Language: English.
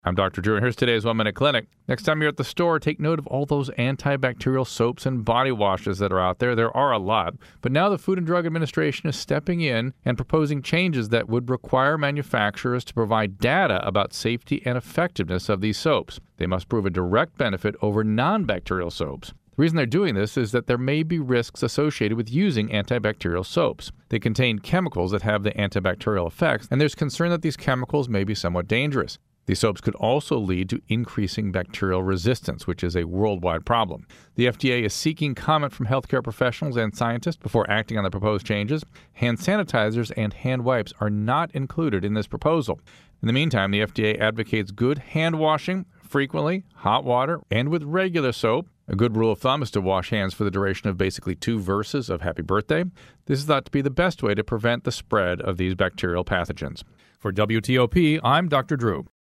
I'm Dr. Drew, and here's today's 1 Minute Clinic. Next time you're at the store, take note of all those antibacterial soaps and body washes that are out there. There are a lot. But now the Food and Drug Administration is stepping in and proposing changes that would require manufacturers to provide data about safety and effectiveness of these soaps. They must prove a direct benefit over non-bacterial soaps. The reason they're doing this is that there may be risks associated with using antibacterial soaps. They contain chemicals that have the antibacterial effects, and there's concern that these chemicals may be somewhat dangerous. These soaps could also lead to increasing bacterial resistance, which is a worldwide problem. The FDA is seeking comment from healthcare professionals and scientists before acting on the proposed changes. Hand sanitizers and hand wipes are not included in this proposal. In the meantime, the FDA advocates good hand washing frequently, hot water, and with regular soap. A good rule of thumb is to wash hands for the duration of basically 2 verses of Happy Birthday. This is thought to be the best way to prevent the spread of these bacterial pathogens. For WTOP, I'm Dr. Drew.